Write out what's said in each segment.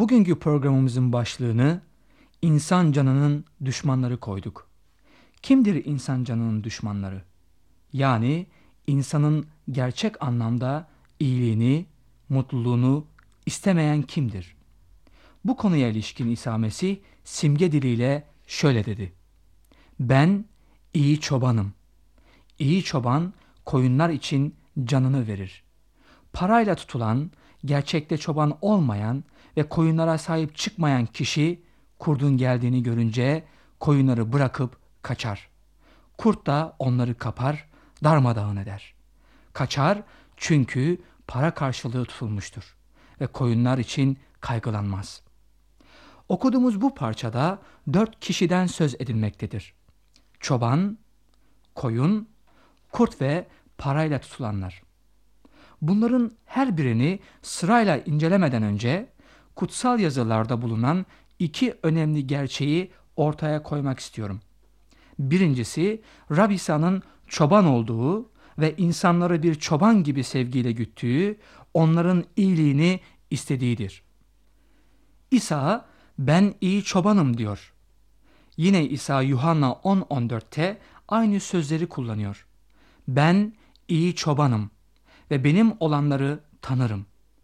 Bugünkü programımızın başlığını insan canının düşmanları koyduk. Kimdir insan canının düşmanları? Yani insanın gerçek anlamda iyiliğini, mutluluğunu istemeyen kimdir? Bu konuya ilişkin İsa Mesih simge diliyle şöyle dedi: Ben iyi çobanım. İyi çoban koyunlar için canını verir. Parayla tutulan, gerçekte çoban olmayan ve koyunlara sahip çıkmayan kişi kurdun geldiğini görünce koyunları bırakıp kaçar. Kurt da onları kapar, darmadağın eder. Kaçar çünkü para karşılığı tutulmuştur ve koyunlar için kaygılanmaz. Okuduğumuz bu parçada 4 kişiden söz edilmektedir: çoban, koyun, kurt ve parayla tutulanlar. Bunların her birini sırayla incelemeden önce kutsal yazılarda bulunan 2 önemli gerçeği ortaya koymak istiyorum. Birincisi, Rab İsa'nın çoban olduğu ve insanları bir çoban gibi sevgiyle güttüğü, onların iyiliğini istediğidir. İsa, ben iyi çobanım diyor. Yine İsa Yuhanna 10:14'te aynı sözleri kullanıyor. Ben iyi çobanım ve benim olanları tanırım.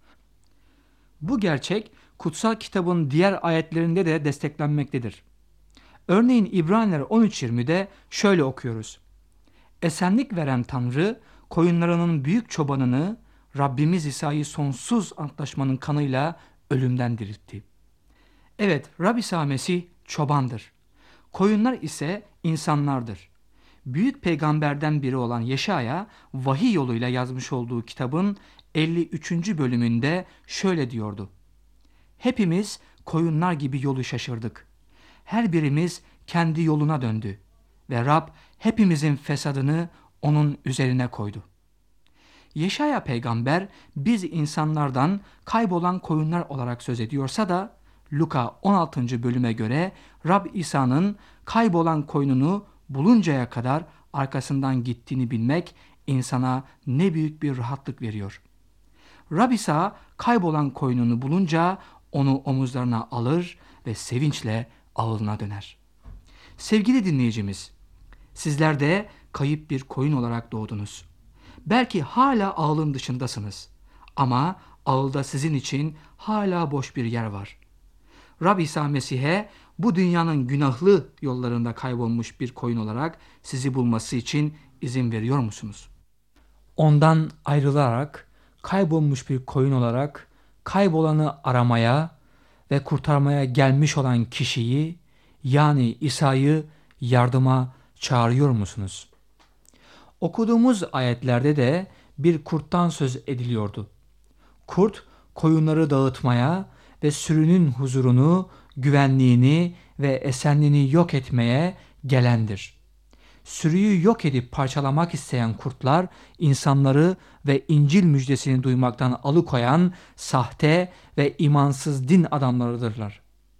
Bu gerçek kutsal kitabın diğer ayetlerinde de desteklenmektedir. Örneğin İbraniler 13:20'de şöyle okuyoruz: Esenlik veren Tanrı koyunlarının büyük çobanını Rabbimiz İsa'yı sonsuz antlaşmanın kanıyla ölümden diriltti. Evet, Rab İsa Mesih çobandır. Koyunlar ise insanlardır. Büyük peygamberden biri olan Yeşaya vahiy yoluyla yazmış olduğu kitabın 53. bölümünde şöyle diyordu: Hepimiz koyunlar gibi yolu şaşırdık. Her birimiz kendi yoluna döndü ve Rab hepimizin fesadını onun üzerine koydu. Yeşaya peygamber biz insanlardan kaybolan koyunlar olarak söz ediyorsa da Luka 16. bölüme göre Rab İsa'nın kaybolan koyununu buluncaya kadar arkasından gittiğini bilmek insana ne büyük bir rahatlık veriyor. Rab İsa kaybolan koyununu bulunca onu omuzlarına alır ve sevinçle ağılına döner. Sevgili dinleyicimiz, sizler de kayıp bir koyun olarak doğdunuz. Belki hala ağılın dışındasınız ama ağılda sizin için hala boş bir yer var. Rab İsa Mesih'e bu dünyanın günahlı yollarında kaybolmuş bir koyun olarak sizi bulması için izin veriyor musunuz? Ondan ayrılarak kaybolmuş bir koyun olarak kaybolanı aramaya ve kurtarmaya gelmiş olan kişiyi, yani İsa'yı yardıma çağırıyor musunuz? Okuduğumuz ayetlerde de bir kurttan söz ediliyordu. Kurt koyunları dağıtmaya ve sürünün huzurunu, güvenliğini ve esenliğini yok etmeye gelendir. Sürüyü yok edip parçalamak isteyen kurtlar, insanları ve İncil müjdesini duymaktan alıkoyan sahte ve imansız din adamlarıdırlar.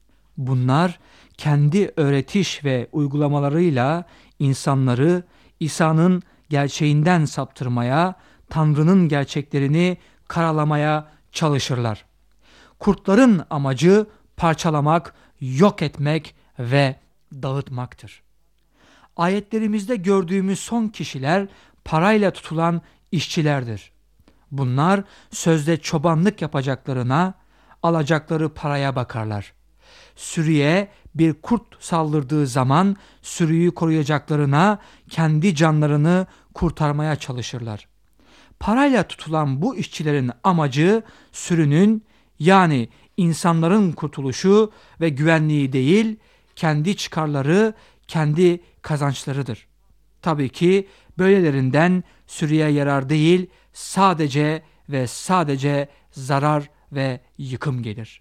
Bunlar kendi öğretiş ve uygulamalarıyla insanları İsa'nın gerçeğinden saptırmaya, Tanrı'nın gerçeklerini karalamaya çalışırlar. Kurtların amacı parçalamak, yok etmek ve dağıtmaktır. Ayetlerimizde gördüğümüz son kişiler parayla tutulan işçilerdir. Bunlar sözde çobanlık yapacaklarına, alacakları paraya bakarlar. Sürüye bir kurt saldırdığı zaman sürüyü koruyacaklarına kendi canlarını kurtarmaya çalışırlar. Parayla tutulan bu işçilerin amacı sürünün, yani insanların kurtuluşu ve güvenliği değil, kendi çıkarları, kendi kazançlarıdır. Tabii ki böylelerinden sürüye yarar değil, sadece ve sadece zarar ve yıkım gelir.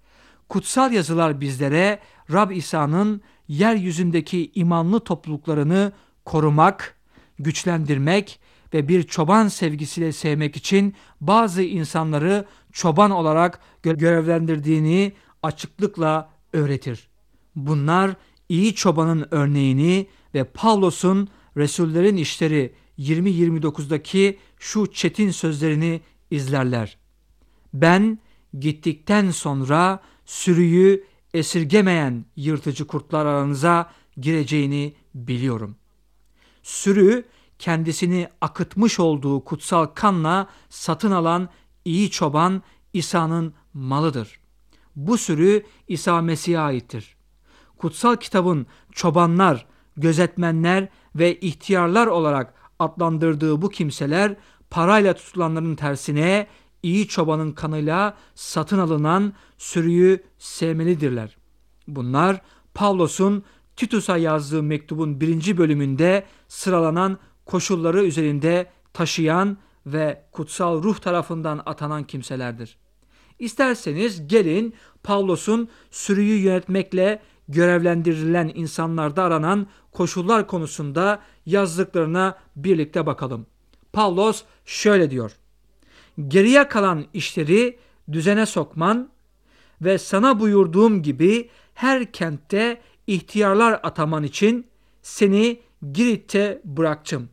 Kutsal yazılar bizlere Rab İsa'nın yeryüzündeki imanlı topluluklarını korumak, güçlendirmek ve bir çoban sevgisiyle sevmek için bazı insanları çoban olarak görevlendirdiğini açıklıkla öğretir. Bunlar iyi çobanın örneğini ve Pavlos'un Resullerin İşleri 20-29'daki şu çetin sözlerini izlerler. Ben gittikten sonra sürüyü esirgemeyen yırtıcı kurtlar aranıza gireceğini biliyorum. Sürü, kendisini akıtmış olduğu kutsal kanla satın alan iyi çoban İsa'nın malıdır. Bu sürü İsa Mesih'e aittir. Kutsal kitabın çobanlar, gözetmenler ve ihtiyarlar olarak adlandırdığı bu kimseler, parayla tutulanların tersine iyi çobanın kanıyla satın alınan sürüyü sevmelidirler. Bunlar Pavlos'un Titus'a yazdığı mektubun 1. bölümünde sıralanan koşulları üzerinde taşıyan ve kutsal ruh tarafından atanan kimselerdir. İsterseniz gelin Pavlos'un sürüyü yönetmekle görevlendirilen insanlarda aranan koşullar konusunda yazdıklarına birlikte bakalım. Pavlos şöyle diyor: Geriye kalan işleri düzene sokman ve sana buyurduğum gibi her kentte ihtiyarlar ataman için seni Girit'te bıraktım.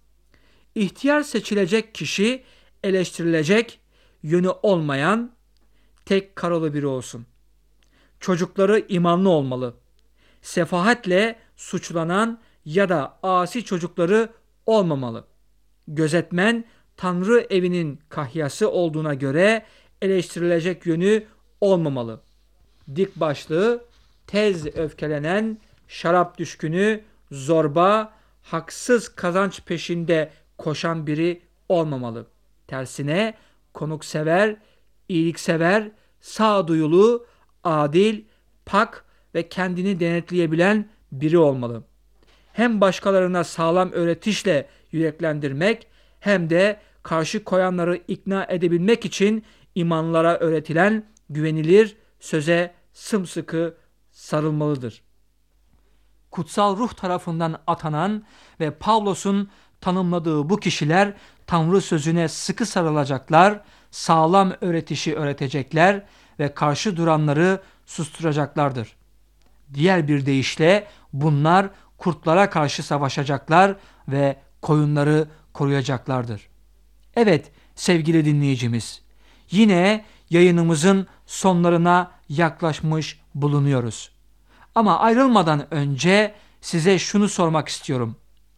İhtiyar seçilecek kişi eleştirilecek yönü olmayan, tek karılı biri olsun. Çocukları imanlı olmalı. Sefahatle suçlanan ya da asi çocukları olmamalı. Gözetmen Tanrı evinin kahyası olduğuna göre eleştirilecek yönü olmamalı. Dik başlı, tez öfkelenen, şarap düşkünü, zorba, haksız kazanç peşinde koşan biri olmamalı. Tersine konuksever, iyiliksever, sağduyulu, adil, pak ve kendini denetleyebilen biri olmalı. Hem başkalarına sağlam öğretişle yüreklendirmek hem de karşı koyanları ikna edebilmek için imanlara öğretilen güvenilir söze sımsıkı sarılmalıdır. Kutsal ruh tarafından atanan ve Pavlos'un tanımladığı bu kişiler Tanrı sözüne sıkı sarılacaklar, sağlam öğretişi öğretecekler ve karşı duranları susturacaklardır. Diğer bir deyişle bunlar kurtlara karşı savaşacaklar ve koyunları koruyacaklardır. Evet sevgili dinleyicimiz, yine yayınımızın sonlarına yaklaşmış bulunuyoruz. Ama ayrılmadan önce size şunu sormak istiyorum.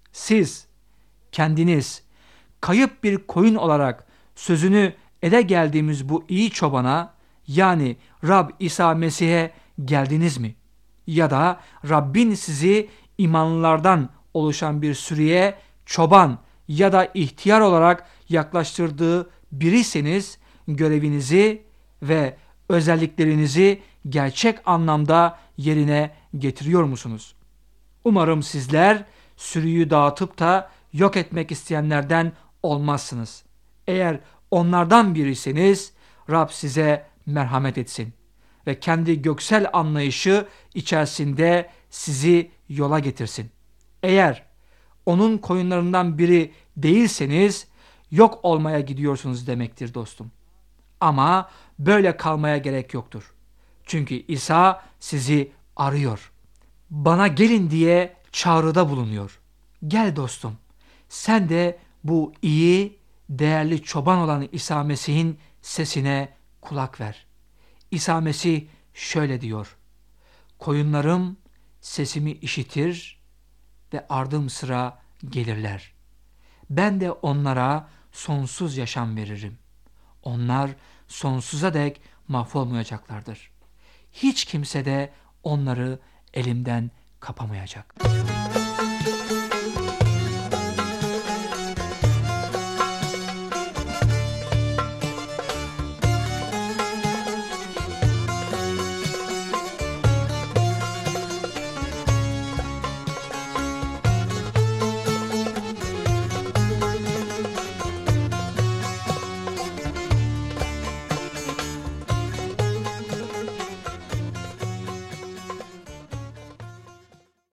Siz kendiniz kayıp bir koyun olarak sözünü ede geldiğimiz bu iyi çobana, yani Rab İsa Mesih'e geldiniz mi? Ya da Rabbin sizi imanlılardan oluşan bir sürüye çoban ya da ihtiyar olarak yaklaştırdığı biriyseniz görevinizi ve özelliklerinizi gerçek anlamda yerine getiriyor musunuz? Umarım sizler sürüyü dağıtıp da yok etmek isteyenlerden olmazsınız. Eğer onlardan biriyseniz Rab size merhamet etsin ve kendi göksel anlayışı içerisinde sizi yola getirsin. Eğer onun koyunlarından biri değilseniz yok olmaya gidiyorsunuz demektir dostum. Ama böyle kalmaya gerek yoktur. Çünkü İsa sizi arıyor. Bana gelin diye çağrıda bulunuyor. Gel dostum. Sen de bu iyi, değerli çoban olan İsa Mesih'in sesine kulak ver. İsa Mesih şöyle diyor: Koyunlarım sesimi işitir ve ardım sıra gelirler. Ben de onlara sonsuz yaşam veririm. Onlar sonsuza dek mahvolmayacaklardır. Hiç kimse de onları elimden kapamayacak.